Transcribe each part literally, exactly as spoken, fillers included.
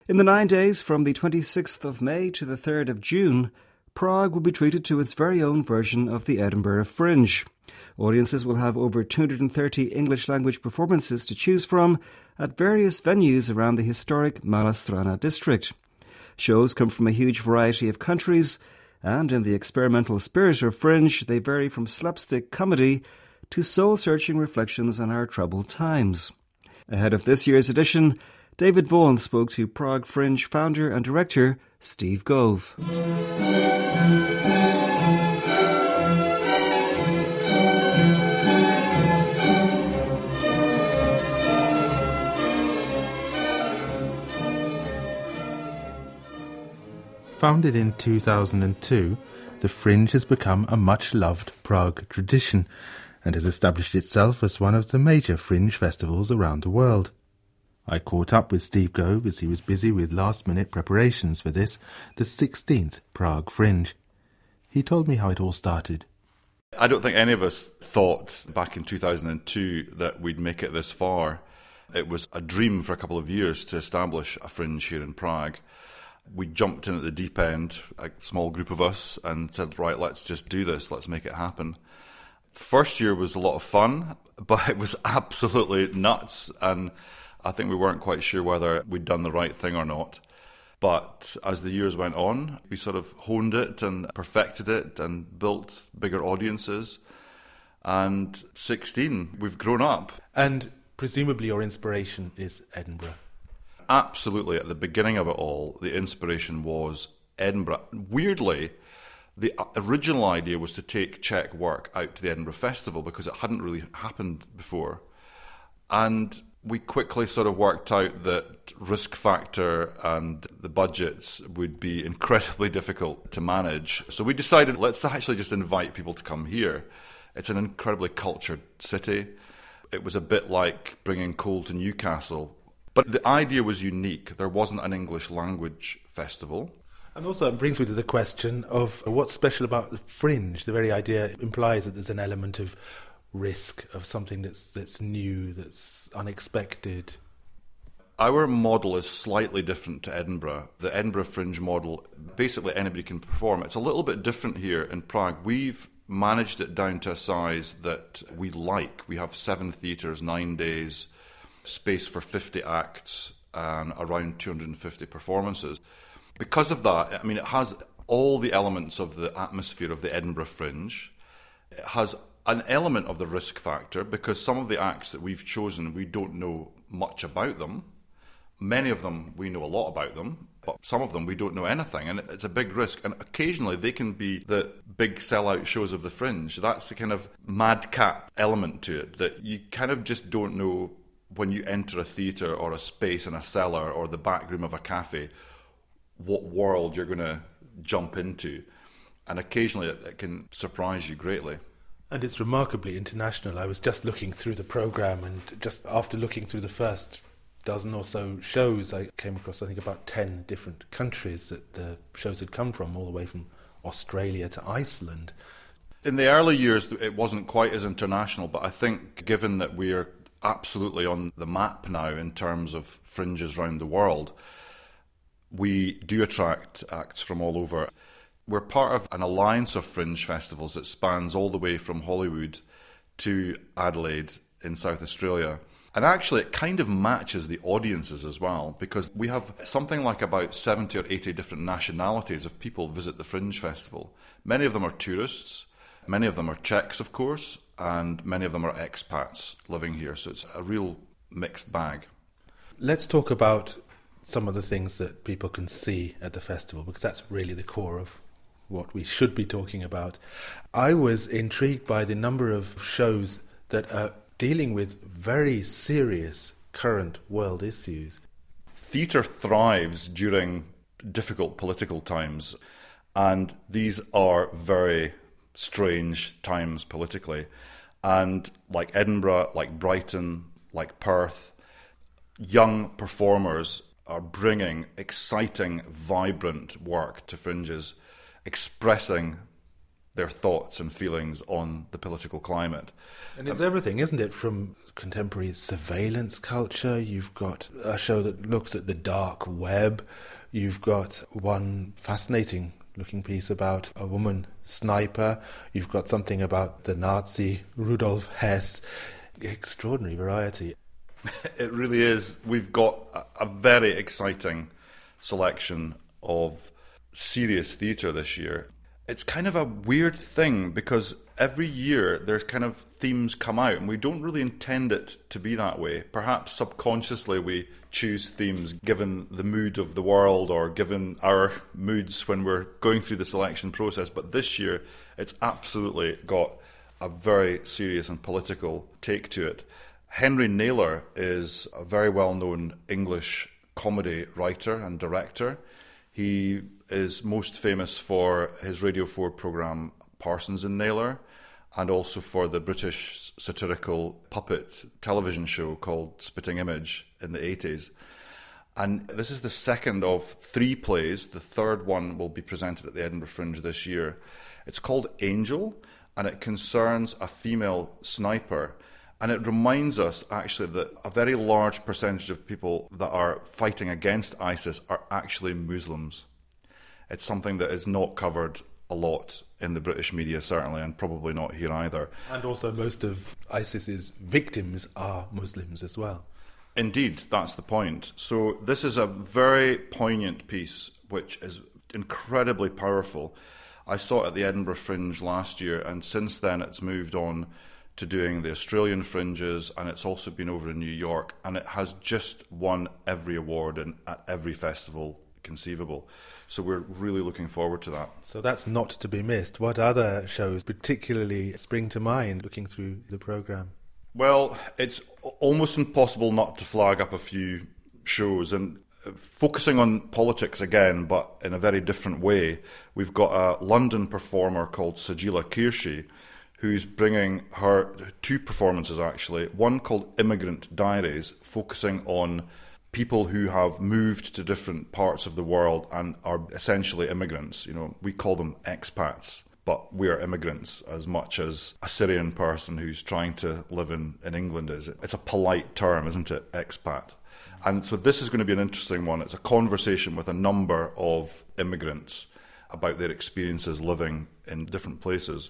In the nine days from the twenty-sixth of May to the third of June, Prague will be treated to its very own version of the Edinburgh Fringe. Audiences will have over two hundred thirty English-language performances to choose from at various venues around the historic Malá Strana district. Shows come from a huge variety of countries, and in the experimental spirit of Fringe, they vary from slapstick comedy to soul-searching reflections on our troubled times. Ahead of this year's edition, David Vaughan spoke to Prague Fringe founder and director Steve Gove. Founded in two thousand two, the Fringe has become a much-loved Prague tradition and has established itself as one of the major Fringe festivals around the world. I caught up with Steve Gove as he was busy with last-minute preparations for this, the sixteenth Prague Fringe. He told me how it all started. I don't think any of us thought back in two thousand two that we'd make it this far. It was a dream for a couple of years to establish a Fringe here in Prague. We jumped in at the deep end, a small group of us, and said, right, let's just do this, let's make it happen. The first year was a lot of fun, but it was absolutely nuts, and I think we weren't quite sure whether we'd done the right thing or not. But as the years went on, we sort of honed it and perfected it and built bigger audiences. And sixteen, we've grown up. And presumably your inspiration is Edinburgh. Absolutely. At the beginning of it all, the inspiration was Edinburgh. Weirdly, the original idea was to take Czech work out to the Edinburgh Festival because it hadn't really happened before. And we quickly sort of worked out that risk factor and the budgets would be incredibly difficult to manage. So we decided, let's actually just invite people to come here. It's an incredibly cultured city. It was a bit like bringing coal to Newcastle. But the idea was unique. There wasn't an English language festival. And also it brings me to the question of what's special about the Fringe. The very idea implies that there's an element of risk, of something that's that's new, that's unexpected. Our model is slightly different to Edinburgh. The Edinburgh Fringe model, basically anybody can perform. It's a little bit different here in Prague. We've managed it down to a size that we like. We have seven theatres, nine days, space for fifty acts and around two hundred fifty performances. Because of that, I mean, it has all the elements of the atmosphere of the Edinburgh Fringe. It has an element of the risk factor because some of the acts that we've chosen, we don't know much about them. Many of them, we know a lot about them, but some of them we don't know anything, and it's a big risk. And occasionally they can be the big sellout shows of the Fringe. That's the kind of madcap element to it that you kind of just don't know when you enter a theatre or a space in a cellar or the back room of a cafe, what world you're going to jump into. And occasionally it, it can surprise you greatly. And it's remarkably international. I was just looking through the programme, and just after looking through the first dozen or so shows, I came across, I think, about ten different countries that the shows had come from, all the way from Australia to Iceland. In the early years, it wasn't quite as international, but I think given that we're absolutely on the map now in terms of fringes around the world, we do attract acts from all over. We're part of an alliance of fringe festivals that spans all the way from Hollywood to Adelaide in South Australia. And actually it kind of matches the audiences as well, because we have something like about seventy or eighty different nationalities of people visit the Fringe Festival. Many of them are tourists, many of them are Czechs, of course, and many of them are expats living here. So it's a real mixed bag. Let's talk about some of the things that people can see at the festival, because that's really the core of what we should be talking about. I was intrigued by the number of shows that are dealing with very serious current world issues. Theatre thrives during difficult political times, and these are very strange times politically. And like Edinburgh, like Brighton, like Perth, young performers are bringing exciting, vibrant work to fringes, expressing their thoughts and feelings on the political climate. And it's um, everything, isn't it? From contemporary surveillance culture, you've got a show that looks at the dark web, you've got one fascinating looking piece about a woman sniper, you've got something about the Nazi Rudolf Hess. Extraordinary variety. It really is. We've got a, a very exciting selection of serious theatre this year. It's kind of a weird thing because every year there's kind of themes come out and we don't really intend it to be that way. Perhaps subconsciously we choose themes given the mood of the world or given our moods when we're going through the selection process. But this year it's absolutely got a very serious and political take to it. Henry Naylor is a very well-known English comedy writer and director. He is most famous for his Radio four programme Parsons and Naylor, and also for the British satirical puppet television show called Spitting Image in the eighties. And this is the second of three plays. The third one will be presented at the Edinburgh Fringe this year. It's called Angel, and it concerns a female sniper. And it reminds us, actually, that a very large percentage of people that are fighting against ISIS are actually Muslims. It's something that is not covered a lot in the British media, certainly, and probably not here either. And also most of ISIS's victims are Muslims as well. Indeed, that's the point. So this is a very poignant piece, which is incredibly powerful. I saw it at the Edinburgh Fringe last year, and since then it's moved on to doing the Australian Fringes, and it's also been over in New York, and it has just won every award in, at every festival conceivable. So we're really looking forward to that. So that's not to be missed. What other shows particularly spring to mind looking through the programme? Well, it's almost impossible not to flag up a few shows, and focusing on politics again, but in a very different way. We've got a London performer called Sajeela Kirshi, who's bringing her two performances, actually. One called Immigrant Diaries, focusing on people who have moved to different parts of the world and are essentially immigrants. You know, we call them expats, but we are immigrants as much as a Syrian person who's trying to live in, in England is. It's a polite term, isn't it? Expat. And so this is going to be an interesting one. It's a conversation with a number of immigrants about their experiences living in different places.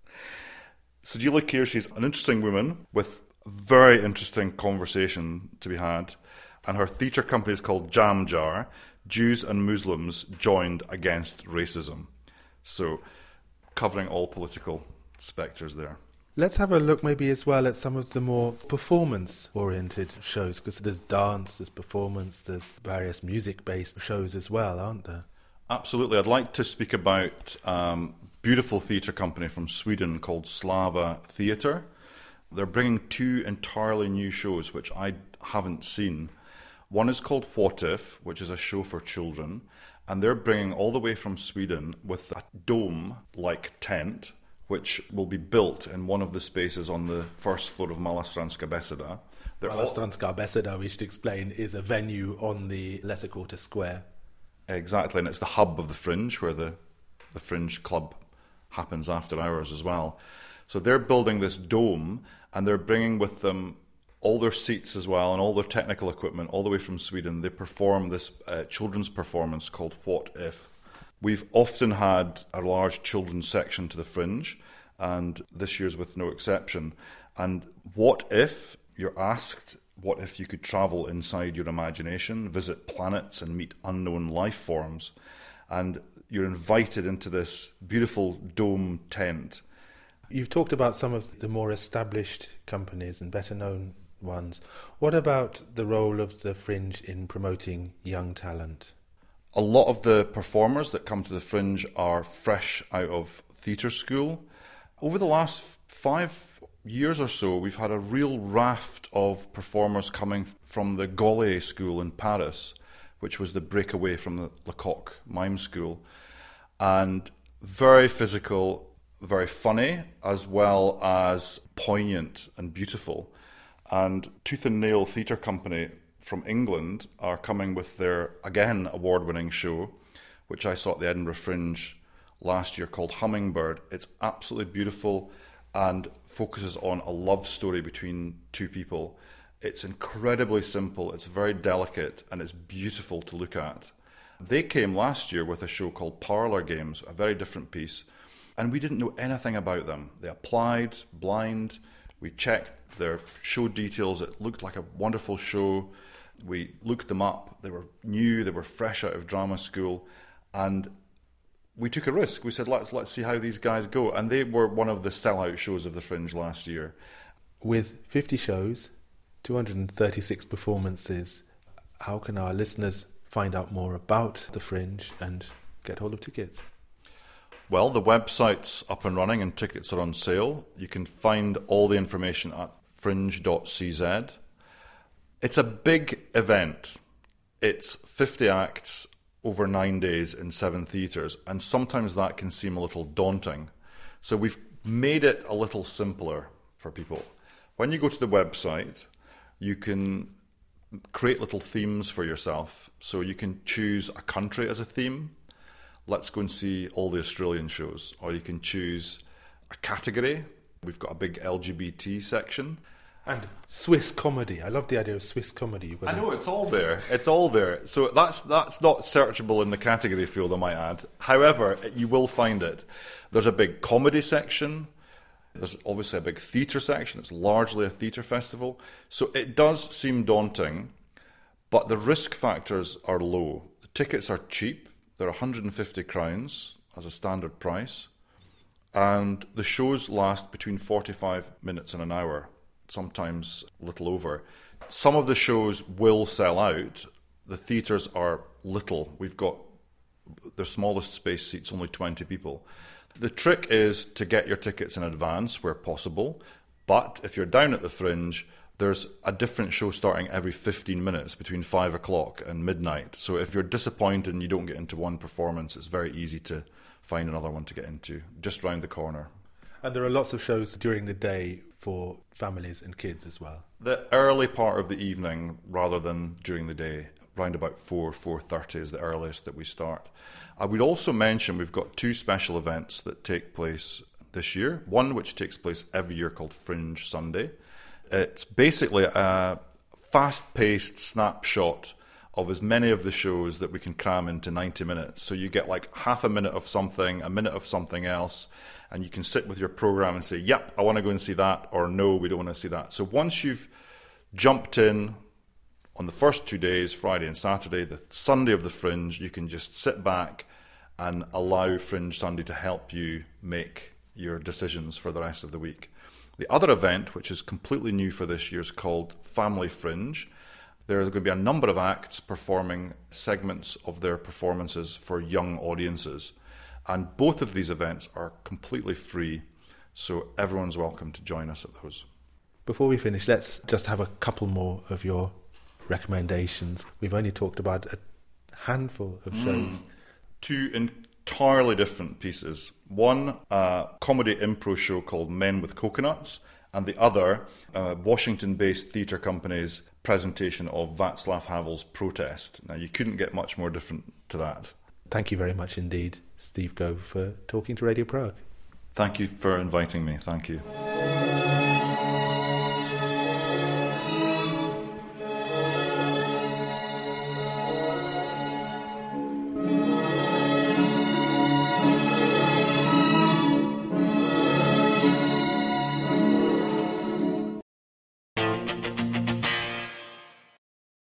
Sajeela Kirshi is an interesting woman with a very interesting conversation to be had, and her theatre company is called Jam Jar, Jews and Muslims Joined Against Racism. So, covering all political spectres there. Let's have a look maybe as well at some of the more performance-oriented shows, because there's dance, there's performance, there's various music-based shows as well, aren't there? Absolutely. I'd like to speak about um, beautiful theatre company from Sweden called Slava Theatre. They're bringing two entirely new shows which I haven't seen. One is called What If, which is a show for children, and they're bringing all the way from Sweden with a dome-like tent which will be built in one of the spaces on the first floor of Malostranska Beseda. Malostranska Beseda, we should explain, is a venue on the Lesser Quarter Square. Exactly, and it's the hub of the Fringe, where the, the Fringe Club happens after hours as well. So they're building this dome, and they're bringing with them all their seats as well, and all their technical equipment, all the way from Sweden. They perform this uh, children's performance called What If. We've often had a large children's section to the Fringe, and this year's with no exception. And what if you're asked, what if you could travel inside your imagination, visit planets and meet unknown life forms? And you're invited into this beautiful dome tent. You've talked about some of the more established companies and better known ones. What about the role of the Fringe in promoting young talent? A lot of the performers that come to the Fringe are fresh out of theatre school. Over the last five years or so, we've had a real raft of performers coming from the Gaulier School in Paris, which was the breakaway from the Lecoq Mime School. And very physical, very funny, as well as poignant and beautiful. And Tooth and Nail Theatre Company from England are coming with their, again, award-winning show, which I saw at the Edinburgh Fringe last year called Hummingbird. It's absolutely beautiful and focuses on a love story between two people. It's incredibly simple, it's very delicate, and it's beautiful to look at. They came last year with a show called Parlour Games, a very different piece, and we didn't know anything about them. They applied blind, we checked their show details, it looked like a wonderful show. We looked them up, they were new, they were fresh out of drama school, and we took a risk. We said, let's let's see how these guys go. And they were one of the sellout shows of the Fringe last year. With fifty shows, two hundred thirty-six performances, how can our listeners find out more about the Fringe and get hold of tickets? Well, the website's up and running and tickets are on sale. You can find all the information at fringe dot c z. It's a big event. It's fifty acts over nine days in seven theatres, and sometimes that can seem a little daunting. So we've made it a little simpler for people. When you go to the website, you can create little themes for yourself. So you can choose a country as a theme. Let's go and see all the Australian shows. Or you can choose a category. We've got a big L G B T section. And Swiss comedy. I love the idea of Swiss comedy. You've got I to... know, it's all there. It's all there. So that's that's not searchable in the category field, I might add. However, you will find it. There's a big comedy section. There's obviously a big theatre section. It's largely a theatre festival. So it does seem daunting, but the risk factors are low. The tickets are cheap. They're one hundred fifty crowns as a standard price. And the shows last between forty-five minutes and an hour, sometimes a little over. Some of the shows will sell out. The theatres are little. We've got the smallest space seats, only twenty people. The trick is to get your tickets in advance where possible, but if you're down at the Fringe, there's a different show starting every fifteen minutes between five o'clock and midnight. So if you're disappointed and you don't get into one performance, it's very easy to find another one to get into, just round the corner. And there are lots of shows during the day for families and kids as well. The early part of the evening rather than during the day, round about four, four thirty is the earliest that we start. I would also mention we've got two special events that take place this year. One which takes place every year called Fringe Sunday. It's basically a fast-paced snapshot of as many of the shows that we can cram into ninety minutes. So you get like half a minute of something, a minute of something else, and you can sit with your program and say, yep, I want to go and see that, or no, we don't want to see that. So once you've jumped in on the first two days, Friday and Saturday, the Sunday of the Fringe, you can just sit back and allow Fringe Sunday to help you make your decisions for the rest of the week. The other event, which is completely new for this year, is called Family Fringe. There are going to be a number of acts performing segments of their performances for young audiences. And both of these events are completely free, so everyone's welcome to join us at those. Before we finish, let's just have a couple more of your recommendations. We've only talked about a handful of shows. Mm. Two entirely different pieces. One, a comedy improv show called Men with Coconuts, and the other, a Washington-based theatre company's presentation of Václav Havel's Protest. Now, you couldn't get much more different to that. Thank you very much indeed, Steve Gove, for talking to Radio Prague. Thank you for inviting me. Thank you.